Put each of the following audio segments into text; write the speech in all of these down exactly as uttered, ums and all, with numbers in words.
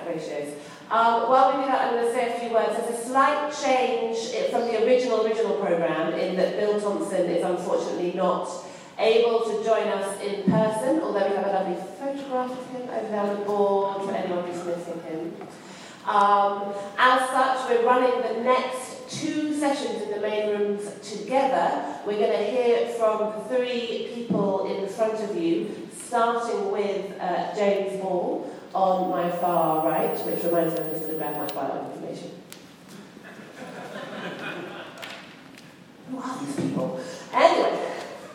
aspect ratios. Um, while we do that, I'm going to say a few words. There's a slight change from the original, original programme in that Bill Thompson is unfortunately not able to join us in person, although we have a lovely photograph of him over there on the board for anyone who's missing him. Um, as such, we're running the next two sessions in the main rooms together. We're going to hear from three people in front of you, starting with uh, James Ball on my far right, which reminds me of this to grab my bio information. Who are these people? Anyway,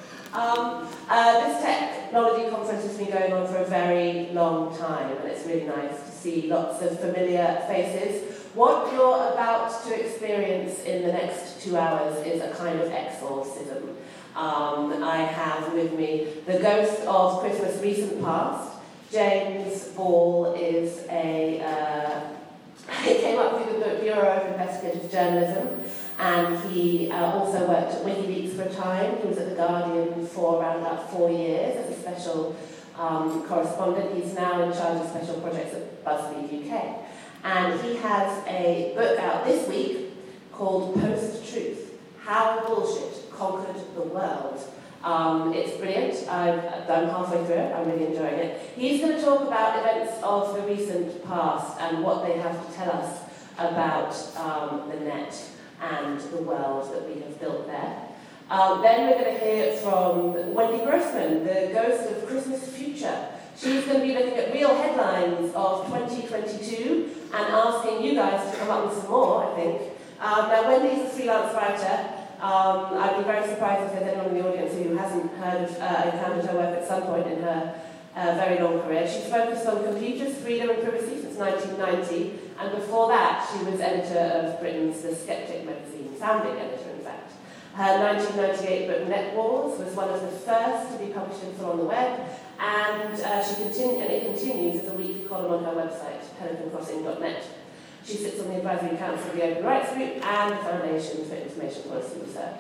um, uh, this technology conference has been going on for a very long time, and it's really nice to see lots of familiar faces. What you're about to experience in the next two hours is a kind of exorcism. Um, I have with me the ghost of Christmas recent past. James Ball is a, uh, he came up through the Bureau of Investigative Journalism, and he uh, also worked at WikiLeaks for a time. He was at The Guardian for around about four years as a special um, correspondent. He's now in charge of special projects at BuzzFeed U K. And he has a book out this week called Post-Truth, How Bullshit Conquered the World. Um, it's brilliant. I've done halfway through it. I'm really enjoying it. He's going to talk about events of the recent past and what they have to tell us about um, the net and the world that we have built there. Um, then we're going to hear from Wendy Grossman, the ghost of Christmas Future. She's going to be looking at real headlines of twenty twenty-two and asking you guys to come up with some more, I think. Um, now, Wendy's a freelance writer. Um, I'd be very surprised if there's anyone in the audience who hasn't heard of, uh, encountered her work at some point in her uh, very long career. She's focused on computers, freedom and privacy since nineteen ninety, and before that she was editor of Britain's The Skeptic magazine, founding editor in fact. Her nineteen ninety-eight book Net Wars was one of the first to be published in full on the web, and, uh, she continu- and it continues as a weekly column on her website, pelican crossing dot net. She sits on the Advisory Council of the Open Rights Group and the Foundation for Information Policy Research.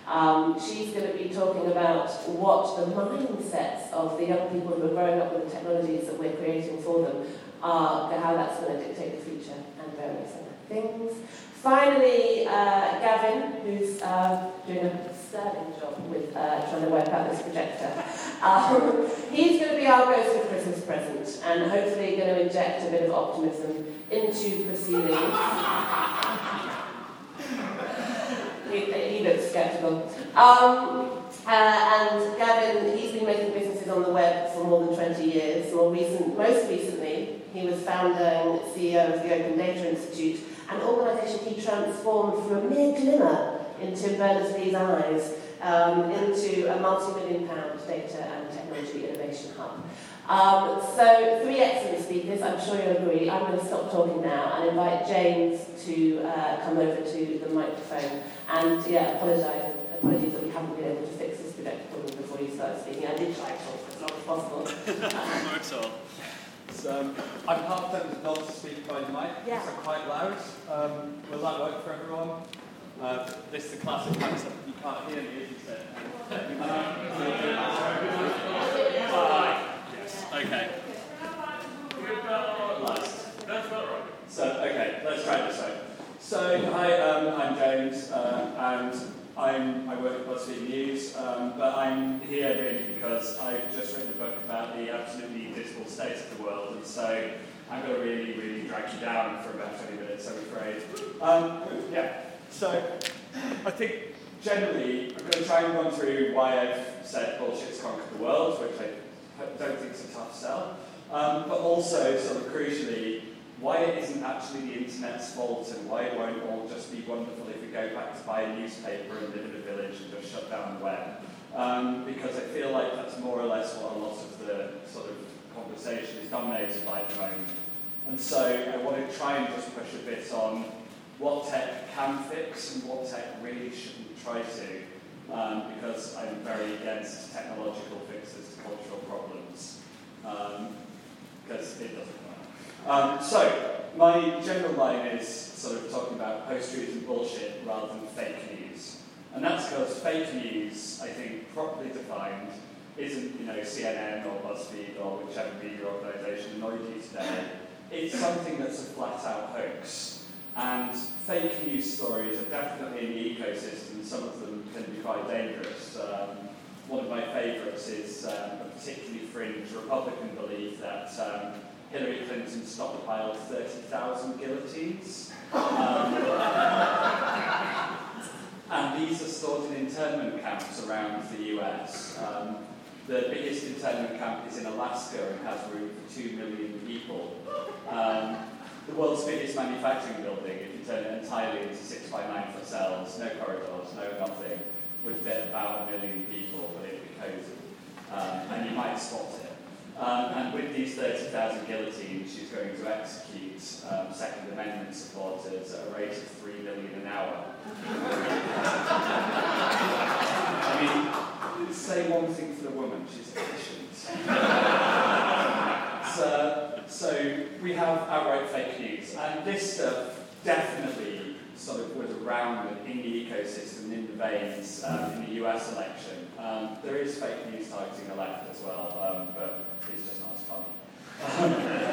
Um, she's going to be talking about what the mindsets of the young people who are growing up with the technologies that we're creating for them are, how that's going to dictate the future and various other things. Finally, uh, Gavin, who's uh, doing a sterling job with uh, trying to work out this projector. Um, he's going to be our ghost of Christmas present and hopefully going to inject a bit of optimism into proceedings. he, he looks sceptical. Um, uh, and Gavin, he's been making businesses on the web for more than twenty years. More recent, most recently, he was founder and C E O of the Open Data Institute, an organisation he transformed from a mere glimmer in Tim Berners-Lee's eyes um, into a multi-million pound data and technology innovation hub. Um, so, three excellent speakers, I'm sure you'll agree. I'm going to stop talking now and invite James to uh, come over to the microphone. And, yeah, apologise, apologies that we haven't been able to fix this projector problem before you started speaking. I did try to talk for as long as possible. Not at all. So, um, I'm half tempted not to speak by the mic because yeah. I'm quite loud. Um, will that work for everyone? Uh, this is the classic concept. You can't hear me, isn't it? uh, yes. Okay. Last. That's not right. So, okay, let's try it this way. So, hi, um, I'm James, uh, and I'm, I work at BuzzFeed News, um, but I'm here really because I've just written a book about the absolutely dismal state of the world, and so I'm going to really, really drag you down for about twenty minutes, I'm afraid. Um, yeah, so I think generally I'm going to try and run through why I've said bullshit's conquered the world, which I don't think is a tough sell, um, but also, sort of crucially, why it isn't actually the internet's fault and why it won't all just be wonderful if we go back to buy a newspaper and live in a village and just shut down the web. Um, because I feel like that's more or less what a lot of the sort of conversation is dominated by at the moment. And so I want to try and just push a bit on what tech can fix and what tech really shouldn't try to, um, because I'm very against technological fixes to cultural problems, um, because it doesn't work. Um, so, my general line is sort of talking about post-truth and bullshit rather than fake news. And that's because fake news, I think, properly defined, isn't, you know, C N N or BuzzFeed or whichever media organisation annoyed you today. it's something that's a flat-out hoax. And fake news stories are definitely in the ecosystem. Some of them can be quite dangerous. Um, one of my favourites is um, a particularly fringe Republican belief that um, Hillary Clinton stockpiled thirty thousand guillotines. Um, and these are stored in internment camps around the U S. Um, the biggest internment camp is in Alaska and has room for two million people. Um, the world's biggest manufacturing building, if you turn it entirely into six by nine foot cells, no corridors, no nothing, would fit about a million people, but it'd be cozy. Um, and you might spot it. Um, and with these thirty thousand guillotines, she's going to execute um, Second Amendment supporters at a rate of three million an hour. I mean, say one thing for the woman, she's efficient. so, so we have outright fake news, and this stuff definitely sort of was around in the ecosystem, in the veins, um, in the U S election. Um, there is fake news targeting the left as well, um, but it's just not as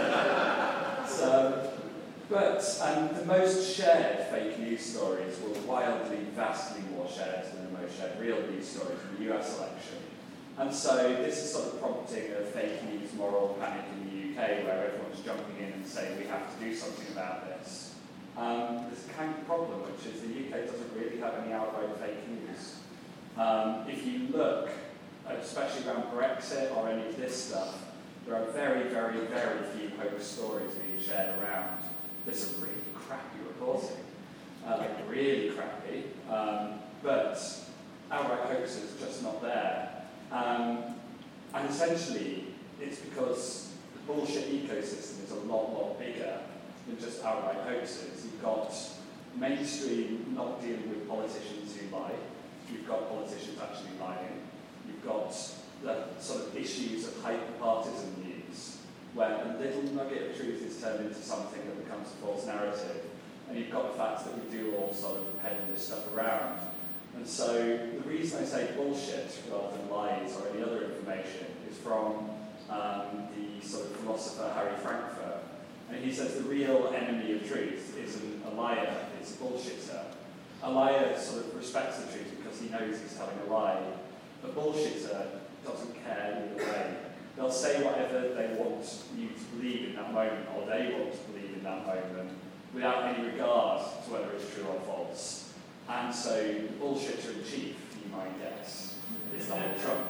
funny. so, but, and the most shared fake news stories were wildly, vastly more shared than the most shared real news stories in the U S election. And so this is sort of prompting a fake news moral panic in the U K, where everyone's jumping in and saying we have to do something about this. Um, there's a kind of problem, which is the U K doesn't really have any outright fake news. Um, if you look, especially around Brexit or any of this stuff, there are very, very, very few hoax stories being shared around. There's some really crappy reporting, uh, like really crappy, um, but outright hoaxes just not there. Um, and essentially, it's because the bullshit ecosystem is a lot, lot bigger than just outright hoaxes. You've got mainstream not dealing with politicians who lie. You've got politicians actually lying. You've got the sort of issues of hyper-partisan news, where a little nugget of truth is turned into something that becomes a false narrative. And you've got the fact that we do all sort of peddle this stuff around. And so the reason I say bullshit rather than lies or any other information is from um, the sort of philosopher Harry Frankfurt. And he says the real enemy of truth isn't a liar, it's a bullshitter. A liar sort of respects the truth because he knows he's telling a lie. A bullshitter doesn't care either way. They'll say whatever they want you to believe in that moment, or they want to believe in that moment, without any regard to whether it's true or false. And so the bullshitter in chief, you might guess, is Donald Trump.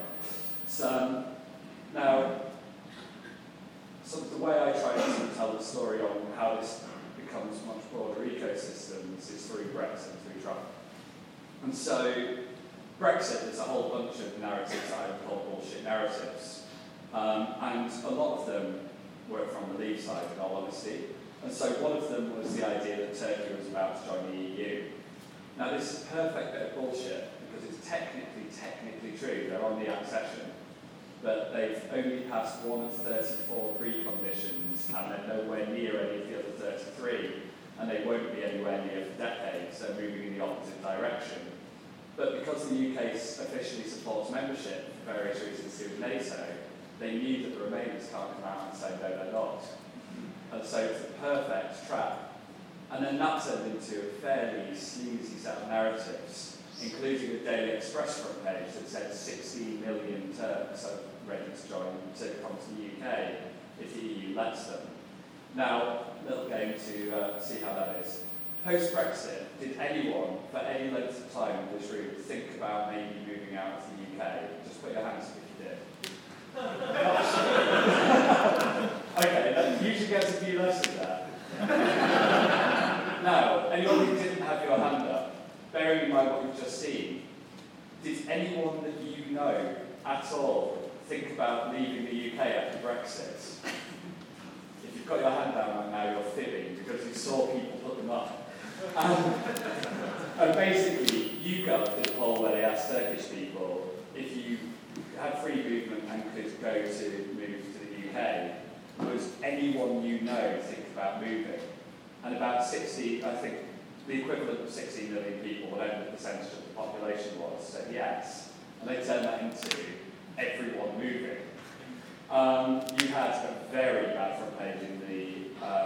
So, now, so the way I try to tell the story on how this becomes much broader ecosystems is through Brexit, through Trump. And so Brexit, there's a whole bunch of narratives that I would call bullshit narratives. Um, and a lot of them were from the Leave side, in all honesty. And so one of them was the idea that Turkey was about to join the E U. Now this is a perfect bit of bullshit, because it's technically, technically true, they're on the accession. But they've only passed one of thirty-four preconditions, and they're nowhere near any of the other thirty-three, and they won't be anywhere near for decades, they're moving in the opposite direction. But because the U K officially supports membership for various reasons through NATO, they knew that the Remainers can't come out and say no, they're not. And so it's a perfect trap. And then that turned into a fairly sleazy set of narratives, including a Daily Express front page that said sixteen million Turks are ready to join, to come to the U K if the E U lets them. Now, little game to uh, see how that is. Post-Brexit, did anyone, for any length of time in this room, think about maybe moving out of the U K? Just put your hands up if you did. Okay, that usually gets a few less than that. Now, anyone who didn't have your hand up, bearing in mind what we've just seen, did anyone that you know at all think about leaving the U K after Brexit? If you've got your hand down right now, you're fibbing because you saw people put them up. Um, and basically, YouGov did a poll where they asked Turkish people if you had free movement and could go to move to the U K, was anyone you know think about moving? And about sixty, I think, the equivalent of sixty million people, whatever the percentage of the population was, said yes. And they turned that into everyone moving. Um, you had a very bad front page in the uh,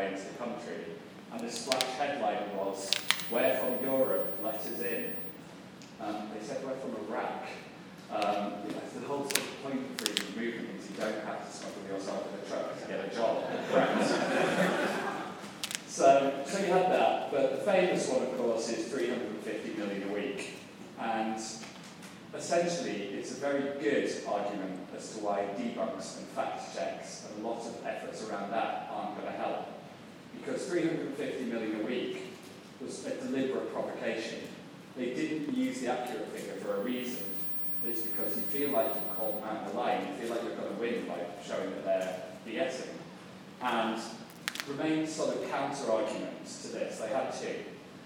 way into the country, and the splash headline was, "Where from Europe? Let us in." Um, they said we're from Iraq. Um, the whole sort of point of freedom movement is you don't have to smuggle yourself in a truck to get a job. so, so you had that, but the famous one, of course, is three hundred fifty million a week. And essentially, it's a very good argument as to why debunks and fact checks and a lot of efforts around that aren't going to help. Because three hundred fifty million a week was a deliberate provocation. They didn't use the accurate figure for a reason. It's because you feel like you've called them out of the line, you feel like you're going to win by showing that they're BSing. And remained sort of counter-arguments to this. They had two.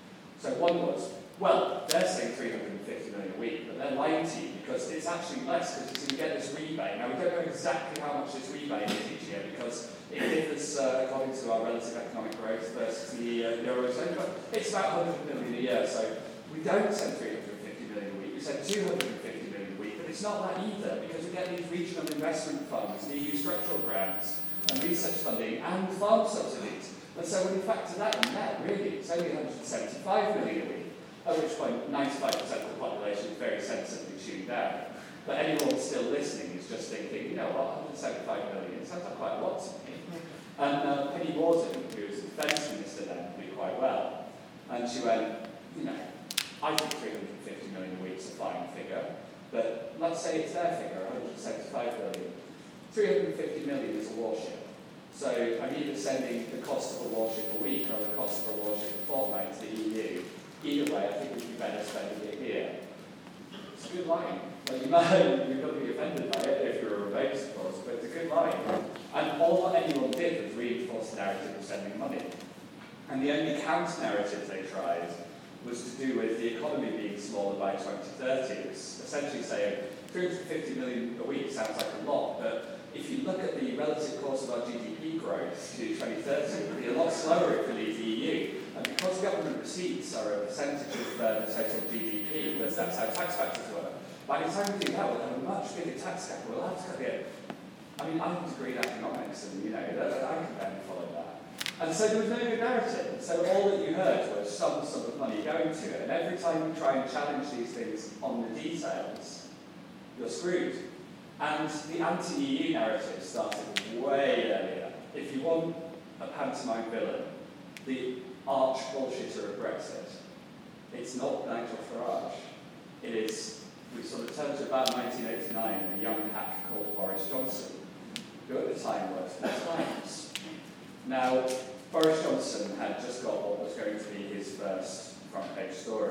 So one was, well, they're saying three hundred fifty million a week, but they're lying to you because it's actually less because you can get this rebate. Now, we don't know exactly how much this rebate is each year because it differs uh, according to our relative economic growth versus the uh, Eurozone, but it's about one hundred million a year. So we don't send three hundred fifty million a week, we send two hundred fifty million a week, but it's not that either because we get these regional investment funds, and E U structural grants, and research funding, and farm subsidies. And so when you factor that in there, really, it's only one hundred seventy-five million a week. At which point, ninety-five percent of the population is very sensibly tuned out. But anyone still listening is just thinking, you know what, one hundred seventy-five million, sounds like quite a lot to me. And uh, Penny Wharton, who was the defence minister then, did quite well. And she went, you know, I think three hundred fifty million a week is a fine figure, but let's say it's their figure, one hundred seventy-five million. three hundred fifty million is a warship. So I'm either sending the cost of a warship a week or the cost of a warship a fortnight to the E U. Either way, I think we'd be better spending it here. It's a good line. Like, you might, you've got to be offended by it if you're a rebate, of course, but it's a good line. And all that anyone did was reinforce the narrative of sending money. And the only counter-narrative they tried was to do with the economy being smaller by twenty thirty. It was essentially saying three hundred fifty million a week sounds like a lot, but if you look at the relative course of our G D P growth to twenty thirty, it would be a lot slower if we leave the E U. And because government receipts are a percentage of uh, the total G D P, because that's how tax factors work, by the time we do that, we'll have a much bigger tax gap. We'll have to get, I mean, I have a degree in economics, and you know, that, I can then follow that. And so there was no good narrative. So all that you heard was some sort of money going to it. And every time you try and challenge these things on the details, you're screwed. And the anti-E U narrative started way earlier. If you want a pantomime villain, the arch bullshitter of Brexit, it's not Nigel Farage. It is, we sort of turned to about nineteen eighty-nine, a young hack called Boris Johnson, who at the time worked for the Times. Now, Boris Johnson had just got what was going to be his first front page story.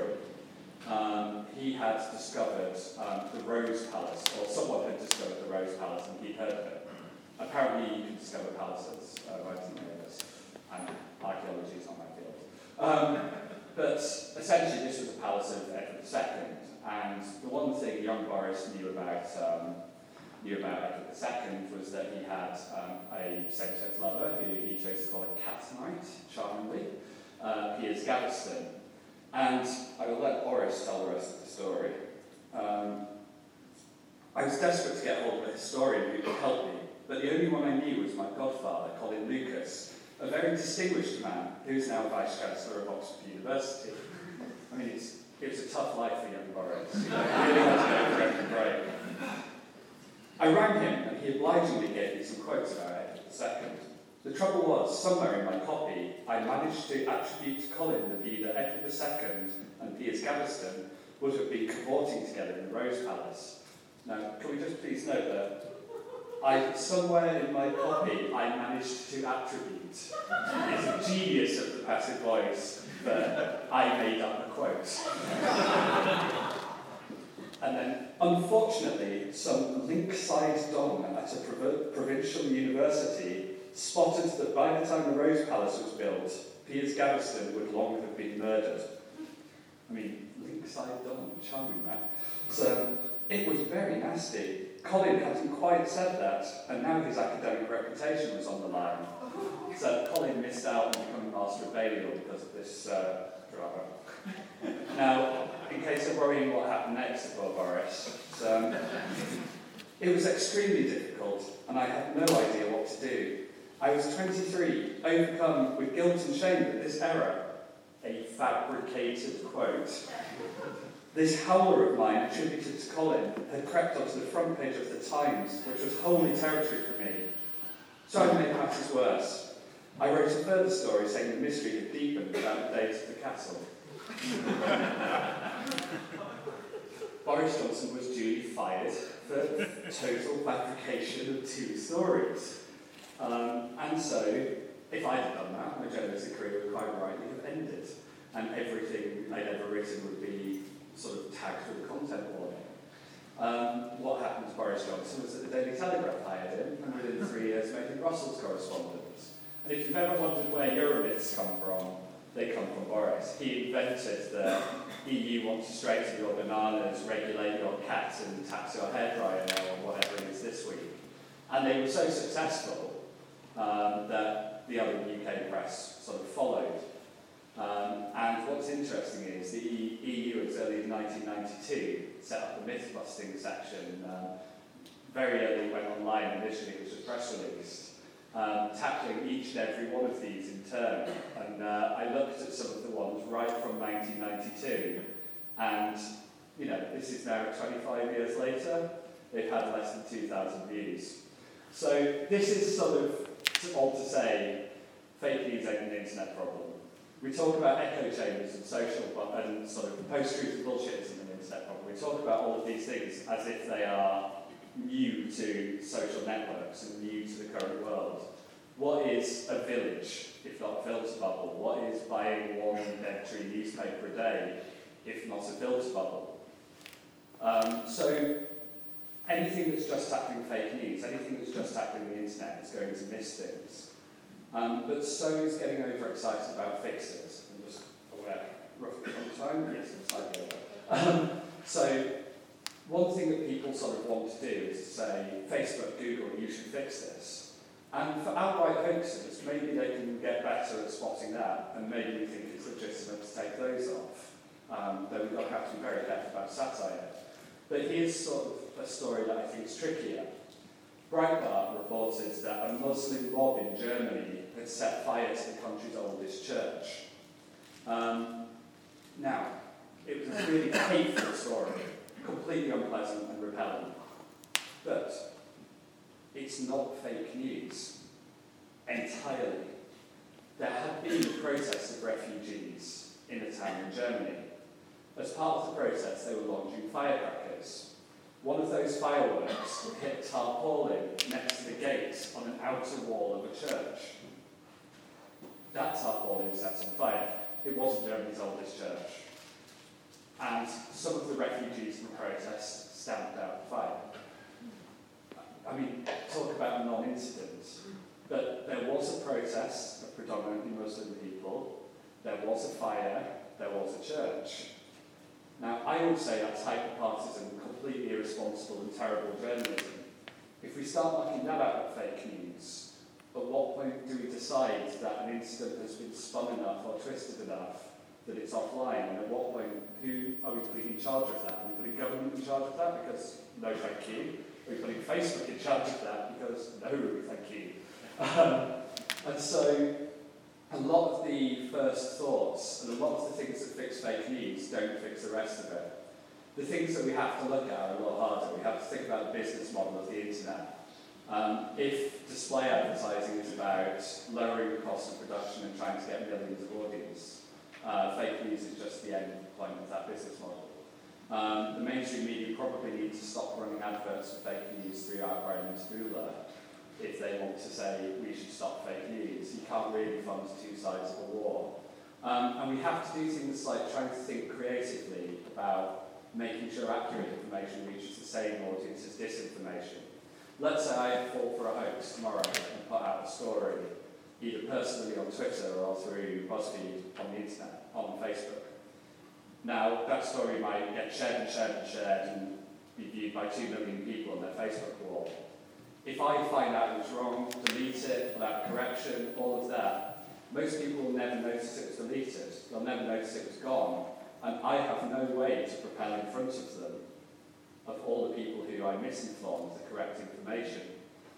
Um, he had discovered um, the Rose Palace, or someone had discovered the Rose Palace, and he'd heard of it. Apparently, you can discover palaces uh, right in the areas, and archaeology is not my field. Um, but essentially, this was the palace of Edward the Second, and the one thing young Boris knew about um, knew about Edward the Second was that he had um, a same-sex lover who he chose to call a cat knight, charmingly, uh, Piers Gaveston. And I will let Boris tell the rest of the story. Um, I was desperate to get hold of a historian who could help me, but the only one I knew was my godfather, Colin Lucas, a very distinguished man who's now Vice-Chancellor of Oxford University. I mean, it's, it was a tough life for young Boris. You know, he really had to go for every break. I rang him, and he obligingly gave me some quotes about Edward the Second. The trouble was, somewhere in my copy, I managed to attribute to Colin the view that Edward the Second and Piers Gaveston would have been cavorting together in the Rose Palace. Now, can we just please note that I, somewhere in my copy, I managed to attribute. It's a genius of the passive voice, but I made up the quote. And then, unfortunately, some Linkside Don at a prov- provincial university spotted that by the time the Rose Palace was built, Piers Gaveston would long have been murdered. I mean, Linkside Don, charming man. So, it was very nasty. Colin hadn't quite said that, and now his academic reputation was on the line. So Colin missed out on becoming Master of Balliol because of this uh, drama. Now, in case of worrying what happened next to poor Boris, so, it was extremely difficult, and I had no idea what to do. I was twenty-three, overcome with guilt and shame at this error. A fabricated quote. This howler of mine, attributed to Colin, had crept onto the front page of the Times, which was holy territory for me. So I made matters worse. I wrote a further story saying the mystery had deepened without the date of the castle. Boris Johnson was duly fired for total fabrication of two stories. Um, and so, if I'd have done that, my journalistic career would quite rightly have ended, and everything I'd ever written would be sort of tagged with a content warning. Um, what happened to Boris Johnson was that the Daily Telegraph hired him, and within three years made him Brussels correspondent. And if you've ever wondered where Euromyths come from, they come from Boris. He invented the E U wants to straighten your bananas, regulate your cats, and tax your hairdryer, or whatever it is this week. And they were so successful um, that the other U K press sort of followed. Um, and what's interesting is the E U, as early as nineteen ninety-two, set up a myth-busting section. Um, very early, went online initially, it was a press release. Um, tackling each and every one of these in turn. And uh, I looked at some of the ones right from nineteen ninety-two, and you know, this is now twenty-five years later, they've had less than two thousand views. So this is sort of all to say, fake news ain't an internet problem. We talk about echo chambers and social and sort of post-truth and bullshit isn't an internet problem. We talk about all of these things as if they are new to social networks and new to the current world. What is a village, if not a filter bubble? What is buying one entry newspaper a day, if not a filter bubble? Um, so anything that's just tackling fake news, anything that's just tackling the internet is going to miss things. Um, but so is getting overexcited about fixes. I'm just aware, roughly on time. Yes, I'm slightly over. Um, so one thing that people sort of want to do is to say, Facebook, Google, you should fix this. And for outright hoaxers, maybe they can get better at spotting that, and maybe we think it's legitimate to take those off. Um, though we've got to have to be very careful about satire. But here's sort of a story that I think is trickier. Breitbart reported that a Muslim mob in Germany had set fire to the country's oldest church. Um, now, it was a really hateful story, completely unpleasant and repellent. But it's not fake news entirely. There had been a protest of refugees in a town in Germany. As part of the protest, they were launching firecrackers. One of those fireworks hit tarpaulin next to the gate on an outer wall of a church. That tarpaulin set on fire. It wasn't Germany's oldest church. And some of the refugees in the protest stamped out the fire. I mean, talk about a non-incident. But there was a protest of predominantly Muslim people. There was a fire. There was a church. Now, I would say that's hyper-partisan, completely irresponsible and terrible journalism. If we start knocking that out of fake news, at what point do we decide that an incident has been spun enough or twisted enough that it's offline? And at what point, who are we putting in charge of that? Are we putting government in charge of that? Because no thank you. Are we putting Facebook in charge of that? Because no, thank you. Um, and so, a lot of the first thoughts and a lot of the things that fix fake news don't fix the rest of it. The things that we have to look at are a lot harder. We have to think about the business model of the internet. Um, if display advertising is about lowering the cost of production and trying to get millions of audience, uh, fake news is just the end point of that business model. Um, the mainstream media probably need to stop running adverts for fake news through Outbrain and Taboola if they want to say we should stop fake news. You can't really fund two sides of a war. Um, and we have to do things like trying to think creatively about making sure accurate information reaches the same audience as disinformation. Let's say I fall for a hoax tomorrow and put out a story, either personally on Twitter or through BuzzFeed on the internet, on Facebook. Now, that story might get shared and shared and shared and be viewed by two million people on their Facebook wall. If I find out it was wrong, delete it without correction, all of that, most people will never notice it was deleted. They'll never notice it was gone. And I have no way to propel in front of them of all the people who I misinformed the correct information.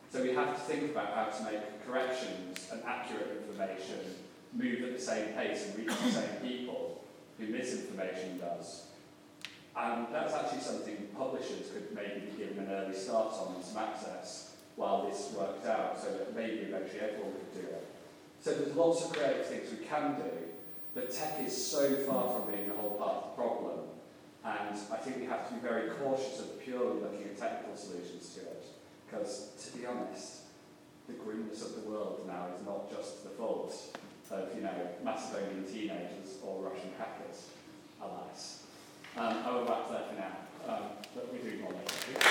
So we have to think about how to make corrections and accurate information move at the same pace and reach the same people who misinformation does. And that's actually something publishers could maybe be given an early start on and some access while this worked out, so that maybe eventually everyone could do it. So there's lots of creative things we can do, but tech is so far from being the whole part of the problem. And I think we have to be very cautious of purely looking at technical solutions to it. Because, to be honest, the grimness of the world now is not just the fault of, you know, Macedonian teenagers or Russian hackers, alas. Um, I will wrap there for now, um, but we do more later.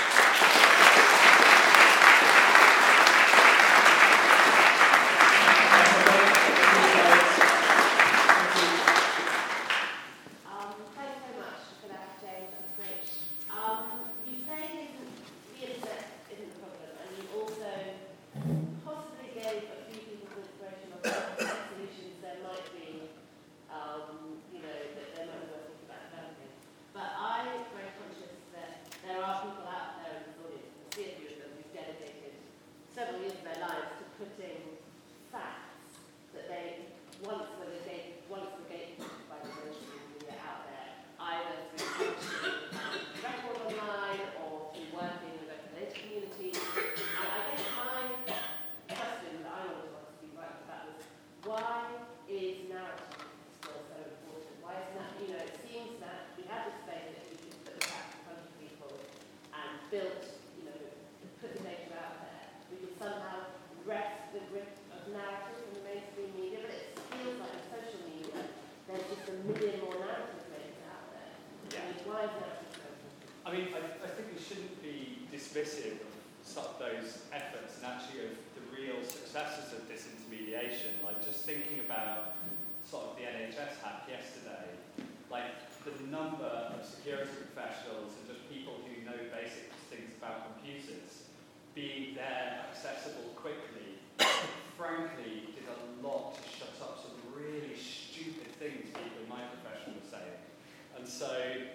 Dismissive of those efforts and actually of the real successes of disintermediation. Like just thinking about sort of the N H S hack yesterday, like the number of security professionals and just people who know basic things about computers being there, accessible quickly, frankly did a lot to shut up some really stupid things people in my profession were saying. And so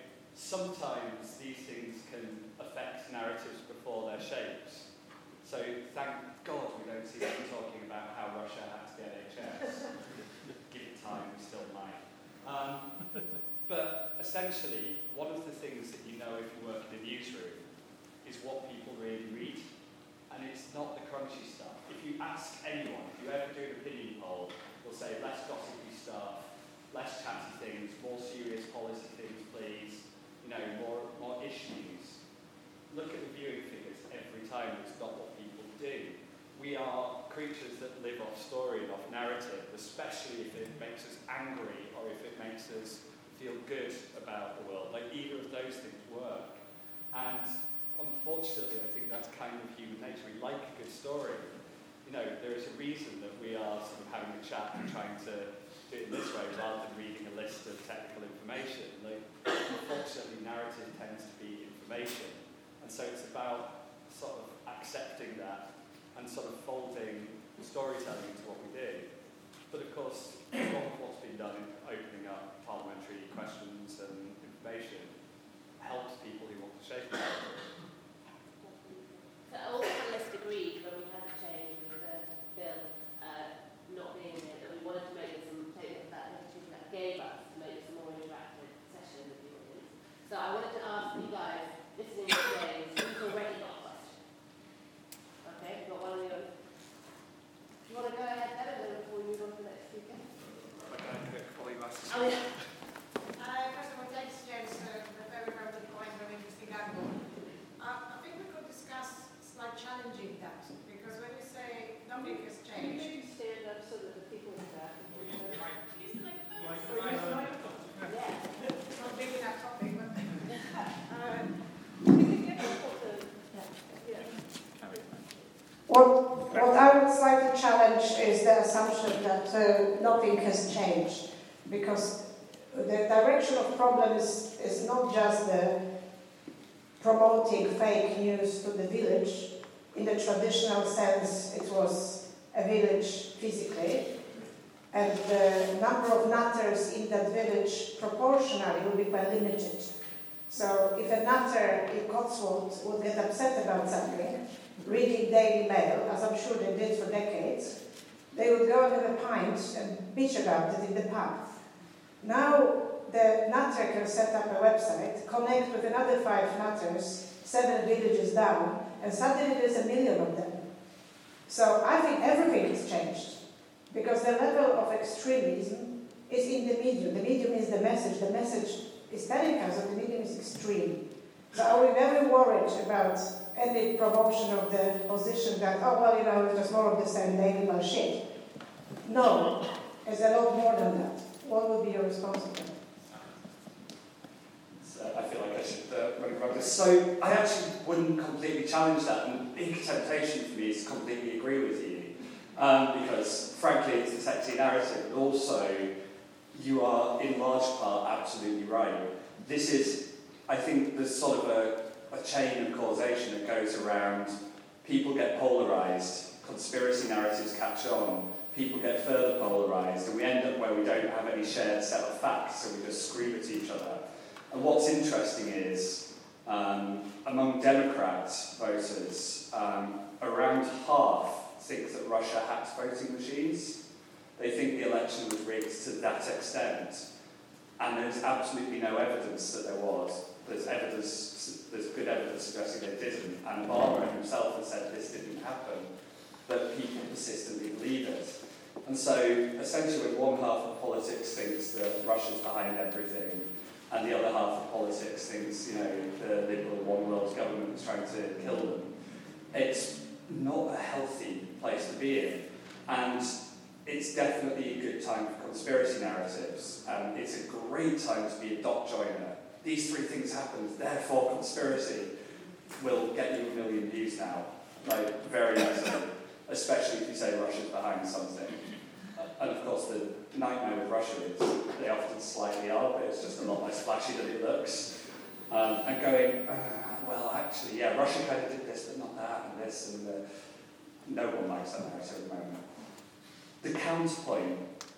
sometimes these things can affect narratives before their shapes. So thank God we don't see them talking about how Russia hacked the N H S. Give it time, we still might. Um, but essentially, one of the things that you know if you work in a newsroom is what people really read. And it's not the crunchy stuff. If you ask anyone, if you ever do an opinion poll, they'll say less gossipy stuff, less chatty things, more serious policy things, please. You know, more, more issues. Look at the viewing figures every time. It's not what people do. We are creatures that live off story and off narrative, especially if it makes us angry or if it makes us feel good about the world. Like either of those things work. And unfortunately, I think that's kind of human nature. We like a good story. You know, there is a reason that we are sort of having a chat and trying to do it in this way rather than reading a list of technical information. Like, unfortunately, narrative tends to be information. And so it's about sort of accepting that and sort of folding storytelling into what we do. But of course, a lot of what's been done in opening up parliamentary questions and information helps people who want to shape it. So all the panelists agreed when we had the change with the bill uh, not being there that we wanted to make some take that opportunity that gave us to make this a more interactive session with the audience. So I wanted to ask you guys, listening to James, who's already got a question? Okay, we've got one of the others. Do you want to go ahead then, and then before we move on to the next speaker? Oh, yeah. Uh, first of all, thanks, James, for a very, very good point, very interesting angle. Uh, I think we could discuss slight challenging that, because when you say nothing has changed. Maybe stand up so that the people in the back can hear you. Yeah, it's not big enough topic, but uh, what, what I would slightly challenge is the assumption that uh, nothing has changed, because the direction of problem is, is not just the promoting fake news to the village. In the traditional sense, it was a village physically, and the number of nutters in that village proportionally will be quite limited. So if a nutter in Cotswold would get upset about something, reading Daily Mail, as I'm sure they did for decades, they would go and have a pint and bitch about it in the pub. Now the Nuttrekkers set up a website, connect with another five Nutters, seven villages down, and suddenly there's a million of them. So I think everything has changed, because the level of extremism is in the medium. The medium is the message. The message is telling us that the medium is extreme. So are we very worried about any promotion of the position that, oh, well, you know, it's just more of the same Daily Mail shit? No, it's a lot more than that. What would be your response to that? So I feel like I should uh, run across this. So I actually wouldn't completely challenge that, and the big temptation for me is to completely agree with you. Um, because, frankly, it's the sexy narrative, but also you are, in large part, absolutely right. This is, I think, there's sort of a, a chain of causation that goes around. People get polarised, conspiracy narratives catch on, people get further polarised, and we end up where we don't have any shared set of facts, so we just scream at each other. And what's interesting is, um, among Democrat voters, um, around half think that Russia hacked voting machines. They think the election was rigged to that extent. And there's absolutely no evidence that there was. There's evidence, there's good evidence suggesting they didn't. And Obama himself has said this didn't happen. But people persistently believe it. And so, essentially, one half of politics thinks that Russia's behind everything, and the other half of politics thinks, you know, the liberal one world government is trying to kill them. It's not a healthy place to be in. And it's definitely a good time for conspiracy narratives. Um, it's a great time to be a dot joiner. These three things happened, therefore conspiracy will get you a million views now. Like, very easily. Especially if you say Russia's behind something. And of course the nightmare with Russia is they often slightly are, but it's just a lot less flashy than it looks. Um, and going, uh, well actually, yeah, Russia kind of did this, but not that, and this, and uh, no one likes that narrative at the moment. The counterpoint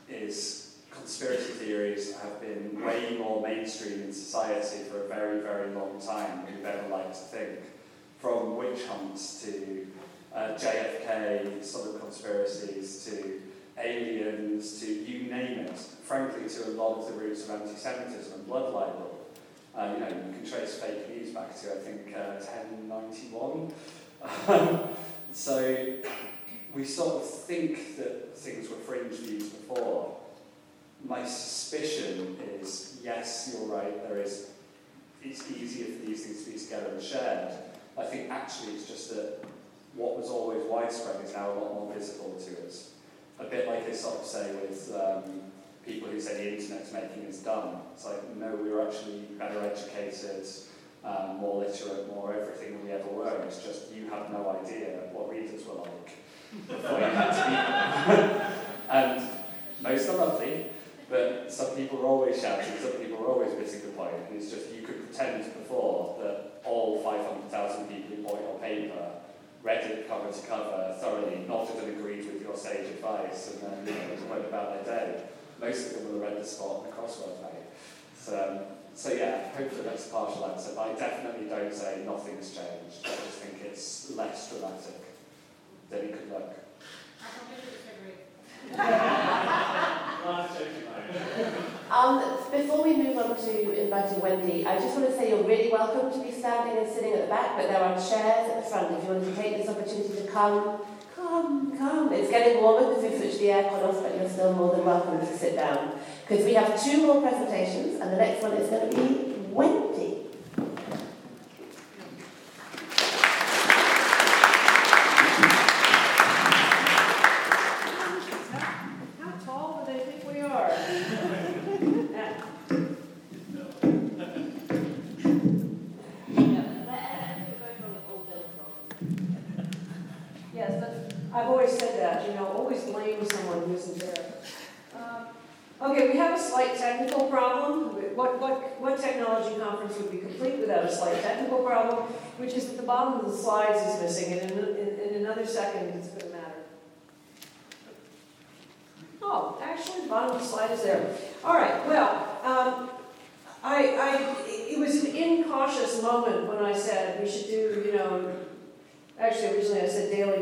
is conspiracy theories have been way more mainstream in society for a very, very long time than we've ever liked to think. From witch hunts to uh, J F K sort of conspiracies to aliens to you name it. Frankly, to a lot of the roots of anti-Semitism and blood libel. Uh, you know, you can trace fake news back to, I think, uh, ten ninety-one. Um, so we sort of think that things were fringe views before. My suspicion is, yes, you're right, there is, it's easier for these things to be together and shared. I think actually it's just that what was always widespread is now a lot more visible to us. A bit like they sort of say with um, people who say the internet's making us dumb. It's like, no, we were actually better educated, um, more literate, more everything than we ever were. It's just you have no idea what readers were like before you had to. And most are lovely, but some people are always shouting, some people are always missing the point. And it's just, you could pretend before that all five hundred thousand people who bought your paper read it cover to cover thoroughly, nodded and agreed with your sage advice, and then you know, went about their day. Most of them will have read the spot and the crossword mate. So, um, so yeah, hopefully that's a partial answer, but I definitely don't say nothing's changed. I just think it's less dramatic than it could look. Um, before we move on to inviting Wendy, I just want to say you're really welcome to be standing and sitting at the back, but there are chairs at the front. If you want to take this opportunity to come, come, come. It's getting warmer because we've switched the aircon off, but you're still more than welcome to sit down. Because we have two more presentations, and the next one is going to be Wendy. I've always said that, you know, always blame someone who isn't there. Uh, okay, we have a slight technical problem. What, what, what technology conference would be complete without a slight technical problem, which is that the bottom of the slides is missing, and in, in, in another second it's going to matter. Oh, actually, the bottom of the slide is there. All right, well, um, I, I, it was an incautious moment when I said we should do, you know, actually, originally I said daily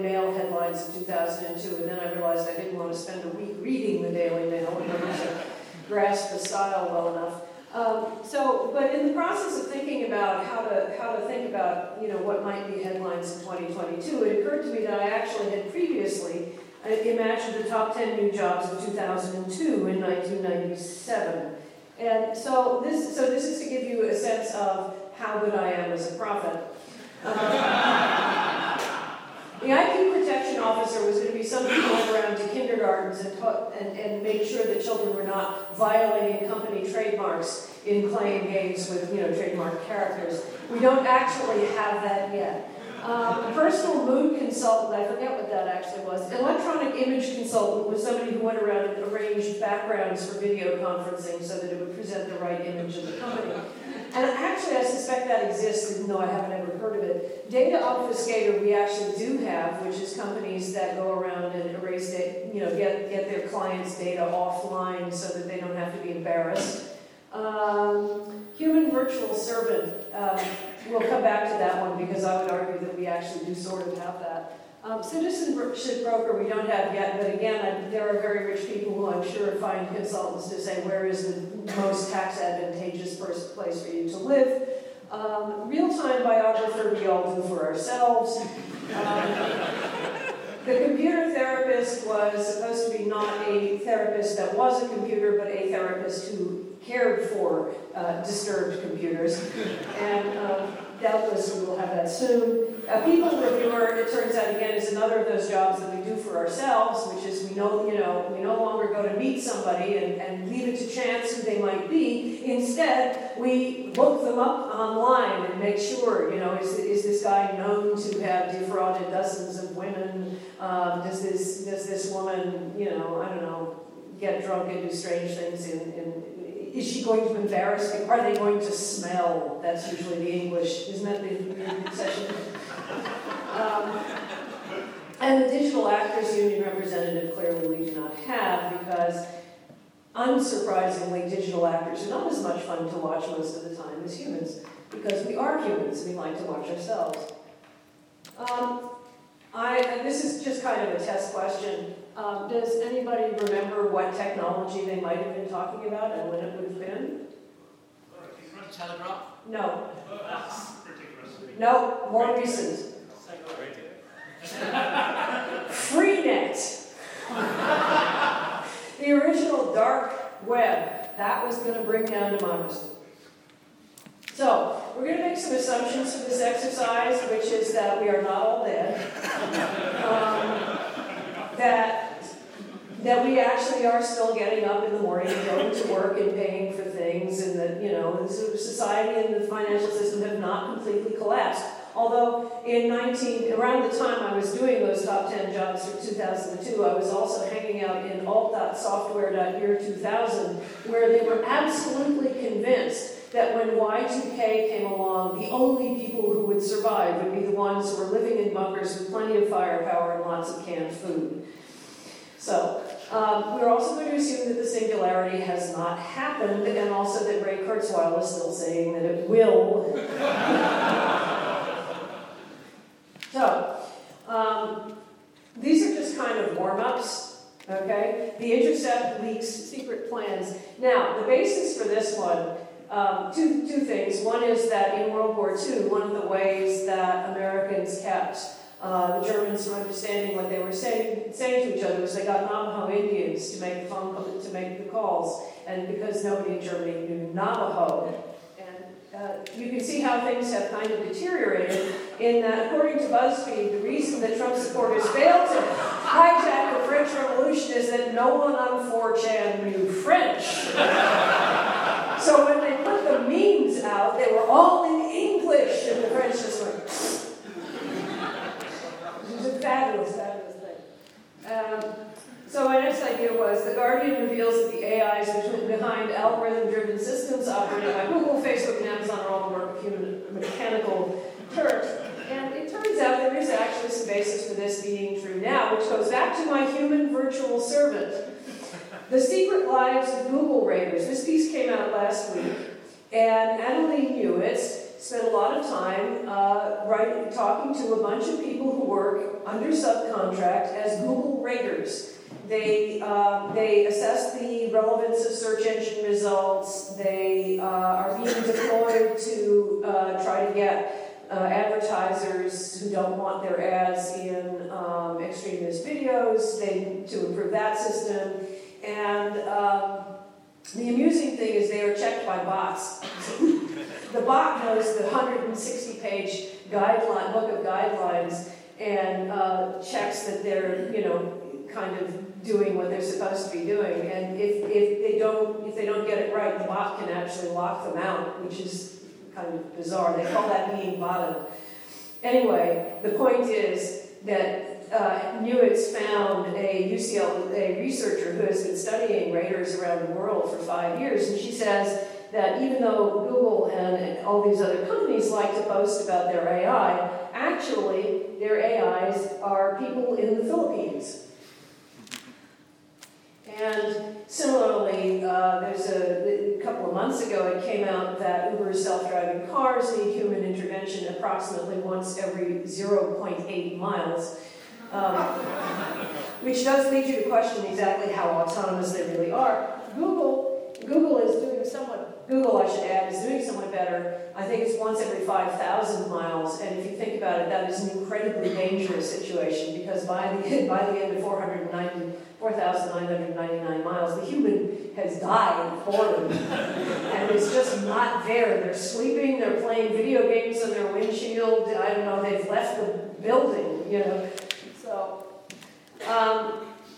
headlines of two thousand two, and then I realized I didn't want to spend a week reading the Daily Mail in order to grasp the style well enough. Um, so, but in the process of thinking about how to how to think about you know what might be headlines in twenty twenty-two, it occurred to me that I actually had previously I imagined the top ten new jobs of two thousand two in nineteen ninety-seven, and so this so this is to give you a sense of how good I am as a prophet. Um, the I P protection officer was going to be somebody who went around to kindergartens and, taught, and, and made sure that children were not violating company trademarks in playing games with, you know, trademark characters. We don't actually have that yet. Um, personal mood consultant, I forget what that actually was. Electronic image consultant was somebody who went around and arranged backgrounds for video conferencing so that it would present the right image of the company. And actually, I suspect that exists, even though I haven't ever heard of it. Data obfuscator we actually do have, which is companies that go around and erase data, you know, get, get their clients' data offline so that they don't have to be embarrassed. Um, human virtual servant, um, we'll come back to that one because I would argue that we actually do sort of have that. Um, citizenship broker we don't have yet, but again, I, there are very rich people who I'm sure find consultants to say where is the most tax advantageous place for you to live. Um, real-time biographer we all do for ourselves. Um, the computer therapist was supposed to be not a therapist that was a computer, but a therapist who cared for uh, disturbed computers. And um, doubtless we will have that soon. A people reviewer, it turns out again, is another of those jobs that we do for ourselves, which is we know, you know, we no longer go to meet somebody and, and leave it to chance who they might be. Instead, we look them up online and make sure, you know, is, is this guy known to have defrauded dozens of women? Um, does this does this woman, you know, I don't know, get drunk and do strange things in, in is she going to embarrass me? Are they going to smell? That's usually the English. Isn't that the, the session? Um, and the Digital Actors Union representative clearly we do not have because, unsurprisingly, digital actors are not as much fun to watch most of the time as humans because we are humans. We like to watch ourselves. Um, I, and this is just kind of a test question. Um, does anybody remember what technology they might have been talking about and when it would have been? Telegraph? No. That's ridiculous. No, more recent. Freenet. The original dark web. That was going to bring down democracy. So, we're going to make some assumptions for this exercise, which is that we are not all dead. Um, that, that we actually are still getting up in the morning and going to work and paying for things, and that, you know, the society and the financial system have not completely collapsed. Although in nineteen, around the time I was doing those top ten jobs for two thousand two, I was also hanging out in alt dot software dot year two thousand, where they were absolutely convinced that when Y two K came along, the only people who would survive would be the ones who were living in bunkers with plenty of firepower and lots of canned food. So, um, we're also going to assume that the singularity has not happened, and also that Ray Kurzweil is still saying that it will. So, um, these are just kind of warm-ups, okay? The Intercept leaks secret plans. Now, the basis for this one, um, two, two things. One is that in World War Two, one of the ways that Americans kept uh, the Germans from understanding what they were saying, saying to each other was they got Navajo Indians to make the phone call, to make the calls, and because nobody in Germany knew Navajo. Uh, you can see how things have kind of deteriorated in that, according to BuzzFeed, the reason that Trump supporters failed to hijack the French Revolution is that no one on four chan knew French. So when they put the memes out, they were all in English, and the French just went, it was a fabulous, fabulous thing. Um, So my next idea was, The Guardian reveals that the A Is behind algorithm-driven systems operated by Google, Facebook, and Amazon are all the work of human mechanical Turks. And it turns out there is actually some basis for this being true now, which goes back to my human virtual servant. The Secret Lives of Google Raiders. This piece came out last week, and Annalee Newitz spent a lot of time uh, writing, talking to a bunch of people who work under subcontract as Google raters. They, uh, they assess the relevance of search engine results. They uh, are being deployed to uh, try to get uh, advertisers who don't want their ads in um, extremist videos, they, to improve that system. And um, the amusing thing is they are checked by bots. The bot knows the one hundred sixty page guideline, book of guidelines and uh, checks that they're, you know, kind of doing what they're supposed to be doing. And if, if they don't if they don't get it right, the bot can actually lock them out, which is kind of bizarre. They call that being botted. Anyway, the point is that uh, Newitz found a U C L A researcher who has been studying raters around the world for five years, and she says that even though Google and all these other companies like to boast about their A I, actually their A Is are people in the Philippines. And similarly, uh, there's a, a couple of months ago it came out that Uber's self-driving cars need human intervention approximately once every zero point eight miles. Um, which does lead you to question exactly how autonomous they really are. Google, Google is doing somewhat, Google I should add, is doing somewhat better. I think it's once every five thousand miles, and if you think about it, that is an incredibly dangerous situation because by the, by the end of four thousand nine hundred ninety-nine miles, the human has died for them, and it's just not there. They're sleeping, they're playing video games on their windshield, I don't know, they've left the building, you know. So, um,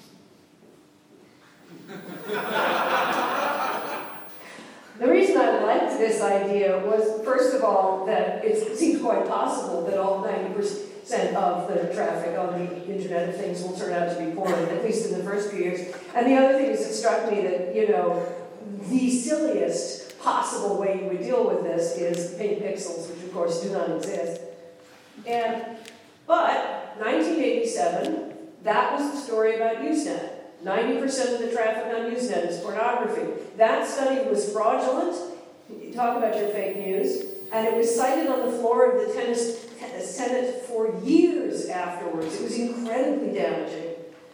the reason I liked this idea was, first of all, that it seems quite possible that all ninety percent of the traffic on the Internet of Things will turn out to be porn, at least in the first few years. And the other thing is, it struck me that, you know, the silliest possible way you would deal with this is pink pixels, which of course do not exist. And, but, nineteen eighty-seven, that was the story about Usenet. ninety percent of the traffic on Usenet is pornography. That study was fraudulent. You talk about your fake news. And it was cited on the floor of the tennis, Senate for years afterwards. It was incredibly damaging.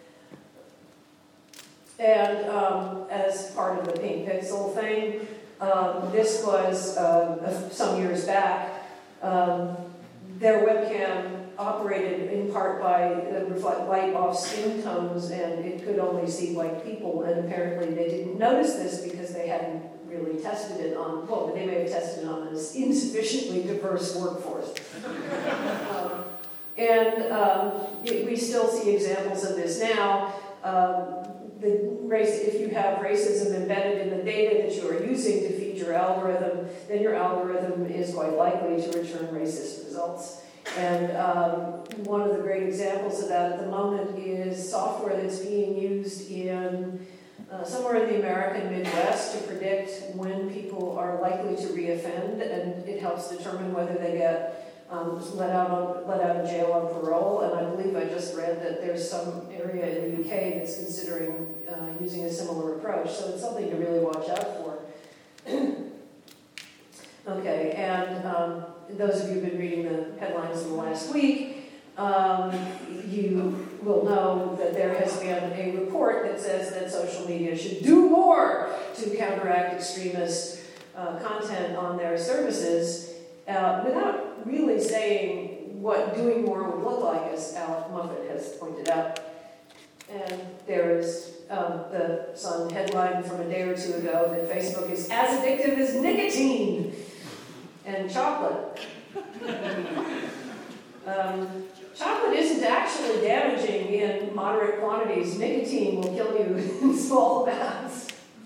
And um, as part of the pink pixel thing, um, this was uh, some years back. Um, their webcam operated in part by uh, reflect light off skin tones, and it could only see white people. And apparently they didn't notice this because they hadn't really tested it on, well, they may have tested it on an insufficiently diverse workforce. um, and um, it, we still see examples of this now. Um, the race, if you have racism embedded in the data that you are using to feed your algorithm, then your algorithm is quite likely to return racist results. And um, one of the great examples of that at the moment is software that's being used in uh, somewhere in the American Midwest to predict when people are likely to reoffend, and it helps determine whether they get um, let out on, let out of jail on parole. And I believe I just read that there's some area in the U K that's considering uh, using a similar approach. So it's something to really watch out for. Okay, and um, those of you who've been reading the headlines in the last week, um, you will know that there has been a report that says that social media should do more to counteract extremist uh, content on their services, uh, without really saying what doing more would look like, as Alec Muffet has pointed out. And there is um, the Sun headline from a day or two ago that Facebook is as addictive as nicotine and chocolate. um, chocolate isn't actually damaging in moderate quantities. Nicotine will kill you in small amounts.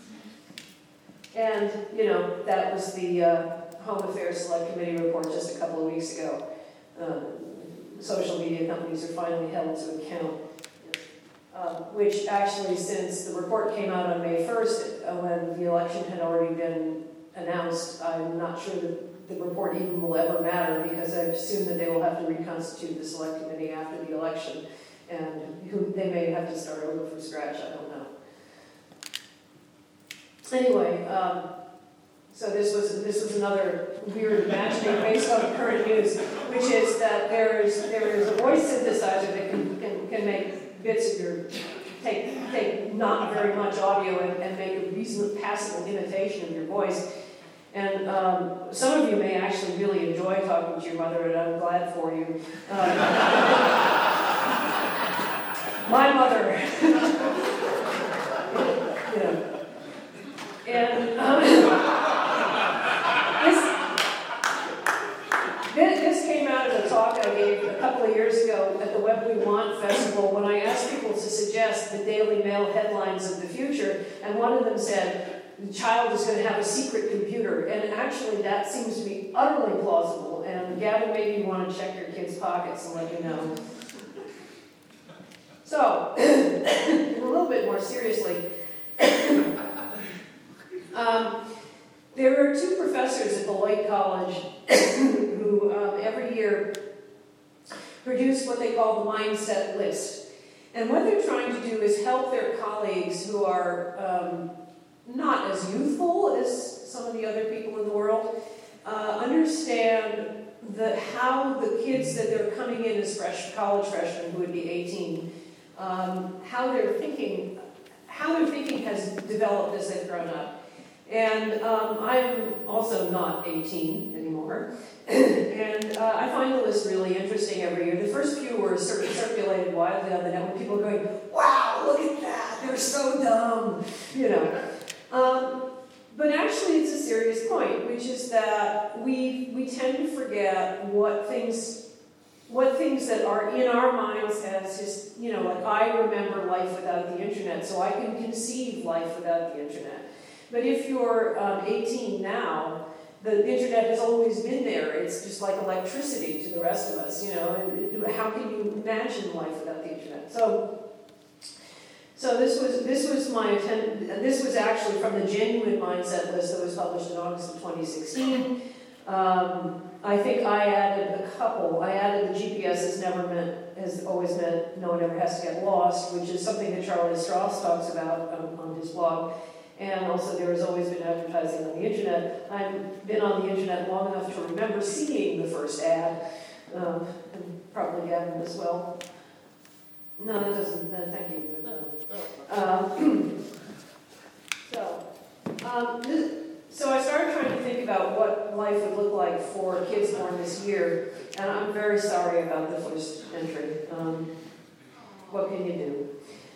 And, you know, that was the uh, Home Affairs Select Committee report just a couple of weeks ago. Um, social media companies are finally held to account. Uh, which actually, since the report came out on May first, uh, when the election had already been announced, I'm not sure that the report even will ever matter, because I assume that they will have to reconstitute the select committee after the election, and who they may have to start over from scratch, I don't know. Anyway, um, So this was this was another weird imagining based on current news, which is that there is there is a voice synthesizer that can can, can make bits of your take take not very much audio and, and make a reasonable passable imitation of your voice. And um, some of you may actually really enjoy talking to your mother, and I'm glad for you. Um, my mother, you know, and. Um, This, this came out of a talk I gave a couple of years ago at the Web We Want Festival when I asked people to suggest the Daily Mail headlines of the future, and one of them said, the child is going to have a secret computer, and actually that seems to be utterly plausible, and Gavin, maybe you want to check your kids' pockets and let me know. So, a little bit more seriously, um, there are two professors at Beloit College who um, every year produce what they call the Mindset List. And what they're trying to do is help their colleagues who are um, not as youthful as some of the other people in the world uh, understand the, how the kids that they're coming in as fresh, college freshmen who would be eighteen, um, how their thinking, how their thinking has developed as they've grown up. And um, I'm also not eighteen anymore, and uh, I find the list really interesting every year. The first few were sort of circulated widely on the net when people are going, wow, look at that, they're so dumb, you know. Um, but actually it's a serious point, which is that we we tend to forget what things, what things that are in our minds as just, you know, like I remember life without the internet, so I can conceive life without the internet. But if you're um, eighteen now, the internet has always been there. It's just like electricity to the rest of us, you know. How can you imagine life without the internet? So, so this was this was my attempt. This was actually from the Genuine Mindset List that was published in August of twenty sixteen. Um, I think I added a couple. I added the G P S has never meant, has always meant no one ever has to get lost, which is something that Charlie Strauss talks about um, on his blog. And also there has always been advertising on the internet. I've been on the internet long enough to remember seeing the first ad, um, and probably Gavin as well. No, that doesn't, no, thank you. Um, so, um, this, so I started trying to think about what life would look like for kids born this year, and I'm very sorry about the first entry. Um, what can you do?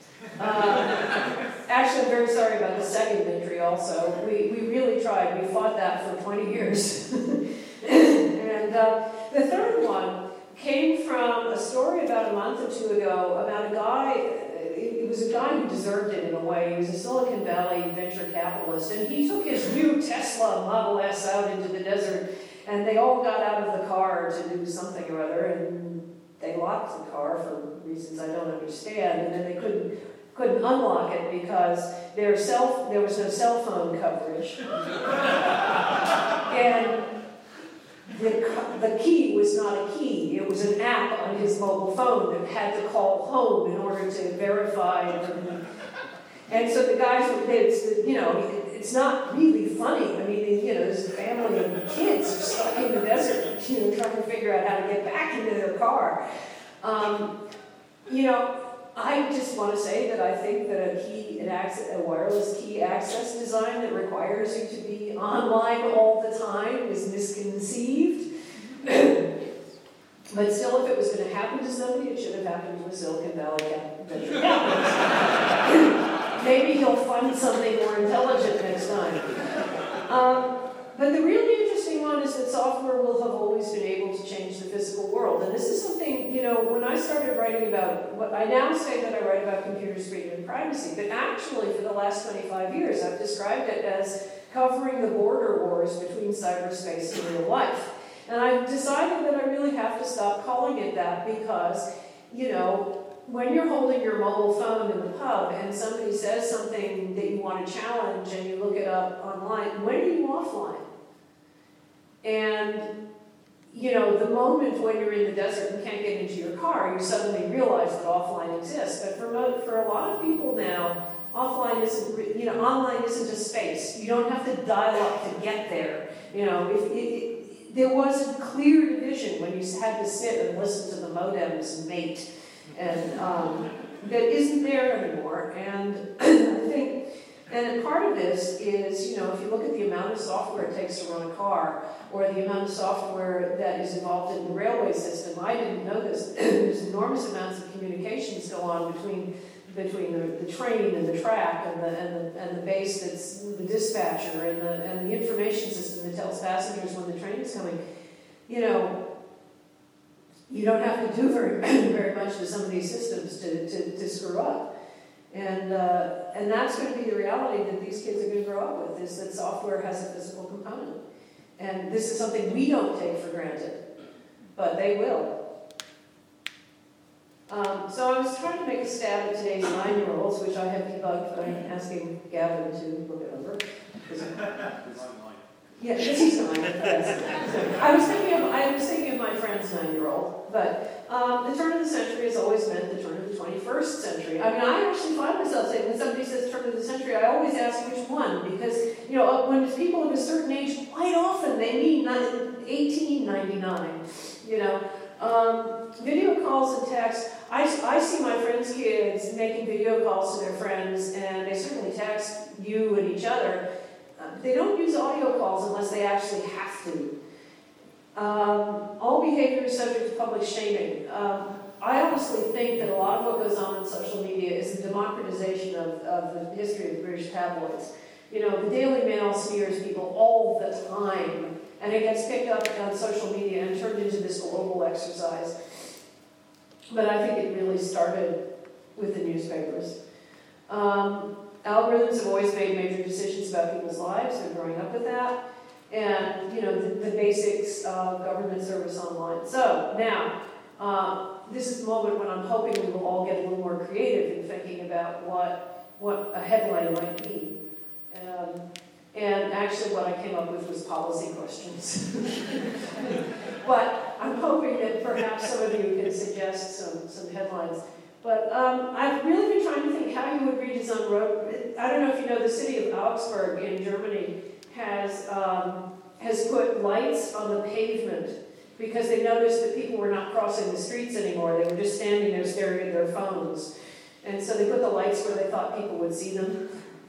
Uh, actually, I'm very sorry about the second entry also. We, we really tried. We fought that for twenty years. And uh, the third one came from a story about a month or two ago about a guy, it, it was a guy who deserved it in a way. He was a Silicon Valley venture capitalist, and he took his new Tesla Model S out into the desert, and they all got out of the car to do something or other, and they locked the car for reasons I don't understand, and then they couldn't couldn't unlock it because their cell, there was no cell phone coverage. And the, the key was not a key. It was an app on his mobile phone that had to call home in order to verify. And, and so the guys, it's, you know, it's not really funny. I mean, you know, his family and kids are stuck in the desert, you know, trying to figure out how to get back into their car. Um, you know, I just want to say that I think that a key, an access, a wireless key access design that requires you to be online all the time is misconceived. But still, if it was going to happen to somebody, it should have happened to a Silicon Valley venture capitalist. Maybe he'll fund something more intelligent next time. Um, but the really interesting one is that software will have always been able to change the physical world. And this is something, you know, when I started writing about, what I now say that I write about computers, freedom, and privacy, but actually for the last twenty-five years, I've described it as covering the border wars between cyberspace and real life. And I've decided that I really have to stop calling it that because, you know, when you're holding your mobile phone in the pub and somebody says something that you want to challenge and you look it up online, when are you offline? And, you know, the moment when you're in the desert and can't get into your car, you suddenly realize that offline exists. But for, mo- for a lot of people now, offline isn't, re- you know, online isn't just space. You don't have to dial up to get there. You know, if it, it, there was a clear division when you had to sit and listen to the modems mate, and um, that isn't there anymore. And I think, and part of this is, you know, if you look at the amount of software it takes to run a car, or the amount of software that is involved in the railway system, I didn't know this. There's enormous amounts of communications go on between between the, the train and the track and the, and the and the base that's the dispatcher and the and the information system that tells passengers when the train is coming. You know, you don't have to do very very much to some of these systems to, to, to screw up. And uh, and that's going to be the reality that these kids are going to grow up with, is that software has a physical component. And this is something we don't take for granted, but they will. Um, so I was trying to make a stab at today's nine-year-olds, which I have debugged by asking Gavin to look it over. Yeah, this is nine. Yes. I was thinking of I was thinking of my friend's nine-year-old, but um, the turn of the century has always meant the turn of the twenty-first century. I mean, I actually find myself saying when somebody says turn of the century, I always ask which one, because you know when people of a certain age, quite often they mean eighteen ninety-nine. You know, um, video calls and text. I, I see my friends' kids making video calls to their friends, and they certainly text you and each other. They don't use audio calls unless they actually have to. Um, all behavior is subject to public shaming. Um, I honestly think that a lot of what goes on in social media is the democratization of, of the history of British tabloids. You know, the Daily Mail smears people all the time, and it gets picked up on social media and turned into this global exercise. But I think it really started with the newspapers. Um, Algorithms have always made major decisions about people's lives. They're growing up with that. And, you know, the, the basics of government service online. So, now, uh, this is the moment when I'm hoping we will all get a little more creative in thinking about what, what a headline might be. Um, and actually what I came up with was policy questions. But I'm hoping that perhaps some of you can suggest some, some headlines. But um, I've really been trying to think how you would redesign road. I don't know if you know, the city of Augsburg in Germany has um, has put lights on the pavement because they noticed that people were not crossing the streets anymore. They were just standing there staring at their phones. And so they put the lights where they thought people would see them.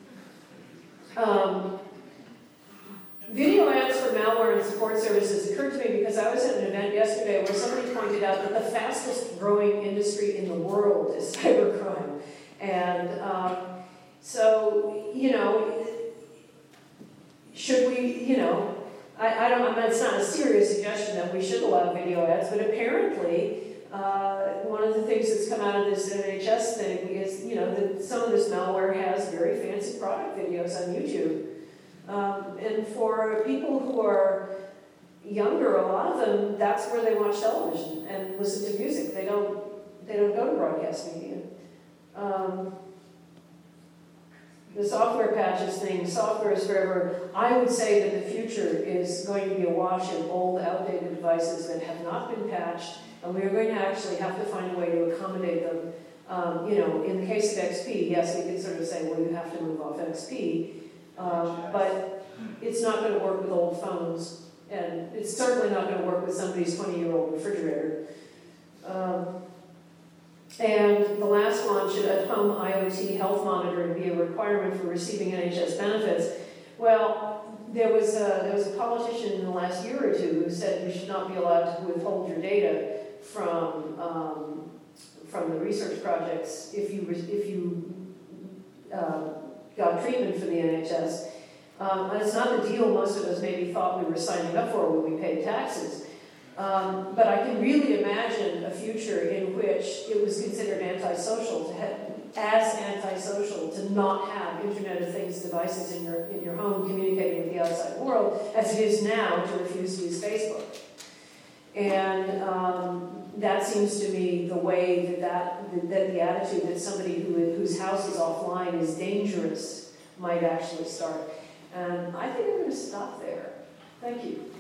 Um, Video ads for malware and support services occurred to me because I was at an event yesterday where somebody pointed out that the fastest growing industry in the world is cybercrime. And um, so, you know, should we, you know, I, I don't, I mean, it's not a serious suggestion that we should allow video ads, but apparently uh, one of the things that's come out of this N H S thing is, you know, that some of this malware has very fancy product videos on YouTube. Um, and for people who are younger, a lot of them, that's where they watch television and listen to music. They don't, they don't go to broadcast media. Um, the software patches thing, software is forever. I would say that the future is going to be awash in old, outdated devices that have not been patched, and we are going to actually have to find a way to accommodate them. Um, you know, in the case of X P, yes, we can sort of say, well, you have to move off X P. Um, but it's not going to work with old phones, and it's certainly not going to work with somebody's twenty-year-old refrigerator. Um, and the last one, should at-home IoT health monitoring be a requirement for receiving N H S benefits? Well, there was a, there was a politician in the last year or two who said you should not be allowed to withhold your data from um, from the research projects if you if you uh, got treatment for the N H S. Um, and it's not the deal most of us maybe thought we were signing up for when we paid taxes. Um, but I can really imagine a future in which it was considered antisocial to have, as antisocial to not have Internet of Things devices in your in your home communicating with the outside world as it is now to refuse to use Facebook. And um, that seems to me the way that, that, that the attitude that somebody who, whose house is offline is dangerous might actually start. And I think I'm going to stop there. Thank you.